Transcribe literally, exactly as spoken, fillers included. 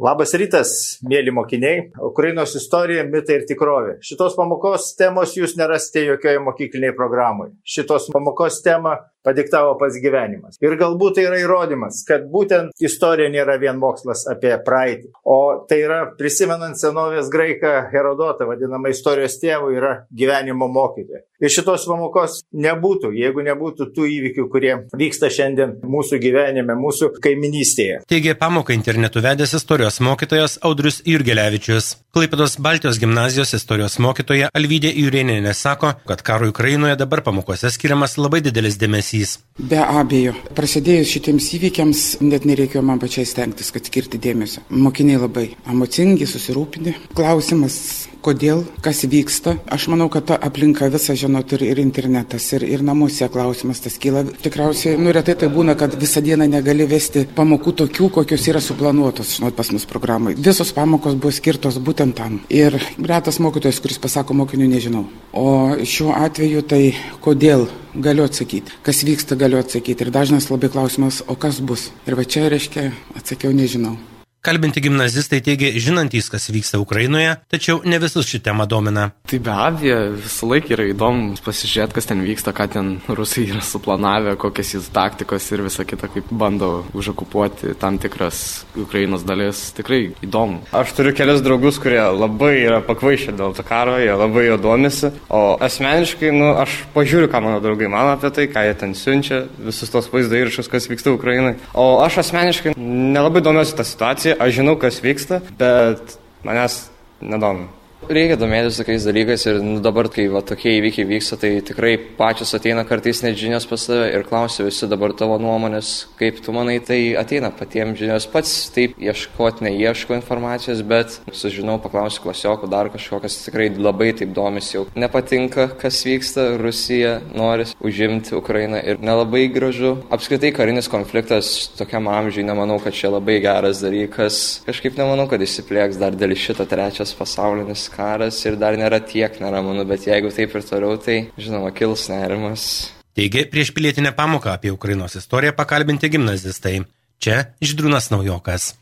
Labas rytas, mėly mokiniai. Ukrainos istorija, mitai ir tikrovė. Šitos pamokos temos jūs nerasite jokioje mokyklinėje programoje. Šitos pamokos temą padiktavo pats gyvenimas. Ir galbūt tai yra įrodymas, kad būtent istorija nėra vien mokslas apie praeitį, o tai yra, prisimenant senovės graiką Herodotą, vadinamą istorijos tėvų, yra gyvenimo mokytoja. Ir šitos pamokos nebūtų, jeigu nebūtų tų įvykių, kurie vyksta šiandien mūsų gyvenime, mūsų kaiminystėje. Teigė pamoką internetu vedęs istorijos mokytojas Audrius Jurgelevičius. Klaipėdos Baltijos gimnazijos istorijos mokytoja Alvydė Jurėnienė sako, kad karui Ukrainoje dabar pamokose skiriamas labai didelis dėmesys. Be abejo, prasidėjus šitiems įvykiams net nereikėjo man pačiai stengtis, kad skirti dėmesio. Mokiniai labai emocingi, susirūpinę. Klausimas, kodėl, kas vyksta. Aš manau, kad ta aplinka visą žinot ir, ir internetas, ir, ir namuose klausimas tas kyla. Tikriausiai, nu retai tai būna, kad visą dieną negali vesti pamokų tokių, kokios yra suplanuotos, žinot, pas mus programai. Visos pamokos buvo skirtos būtent tam. Ir retas mokytojas, kuris pasako mokiniui, nežinau. O šiuo atveju tai kodėl galiu atsakyti. Kas vyksta, galiu atsakyti. Ir dažnas labai klausimas, o kas bus? Ir va čia, reiškia, atsakiau, nežinau. Kalbinti gimnazistai teigia žinantys, kas vyksta Ukrainoje, tačiau ne visus ši tema domina. Tai be abejo, visą laiką yra įdomu pasižiūrėti, kas ten vyksta, ką ten rusai yra suplanavę, kokias jų taktikos ir visa kita, kaip bando užokupuoti tam tikras Ukrainos dalis. Tikrai įdomu. Aš turiu kelias draugus, kurie labai yra pakvaišę dėl to karo, jie labai jo domisi, o asmeniškai, nu, aš pažiūriu, ką mano draugai mano apie tai, ką jie ten siunčia, visus tos vaizdo įrašus, kas vyksta Ukrainai. O aš asmeniškai nelabai domiuosi tą situaciją. Aš žinau, kas vyksta, bet manęs nedomina. Reikia domėtis tokiais dalykais ir nu, dabar, kai va, tokie įvykiai vyksta, tai tikrai pačios ateina kartais net žinios pas tave ir klausia visi dabar tavo nuomonės, kaip tu manai, tai ateina patiems žinios. Pats taip ieškoti neieško informacijos, bet sužinau, paklausiu klasiokų dar kažkokias, tikrai labai taip domisi jau. Nepatinka, kas vyksta, Rusija nori užimti Ukrainą ir nelabai gražu. Apskritai karinis konfliktas tokiam amžiui, nemanau, kad čia labai geras dalykas. Kažkaip nemanau, kad išsiplėks dar dėl šito trečias pasaulinis karas ir dar nėra tiek neramanų, bet jeigu taip ir toliau, tai, žinoma, kils nerimas. Teigė prieš pilietinę pamoką apie Ukrainos istoriją pakalbinti gimnazistai. Čia Žydrūnas Naujokas.